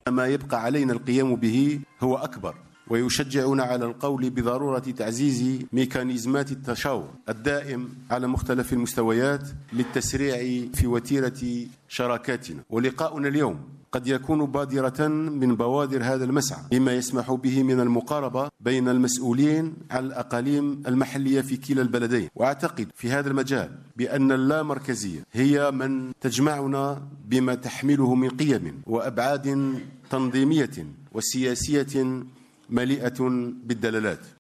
ما يبقى علينا القيام به هو أكبر، ويشجعنا على القول بضرورة تعزيز ميكانيزمات التشاور الدائم على مختلف المستويات للتسريع في وتيرة شراكاتنا. ولقاؤنا اليوم قد يكون بادرة من بوادر هذا المسعى، بما يسمح به من المقاربة بين المسؤولين عن الأقاليم المحلية في كلا البلدين. وأعتقد في هذا المجال بأن اللامركزية هي من تجمعنا بما تحمله من قيم وأبعاد تنظيمية وسياسية مليئة بالدلالات.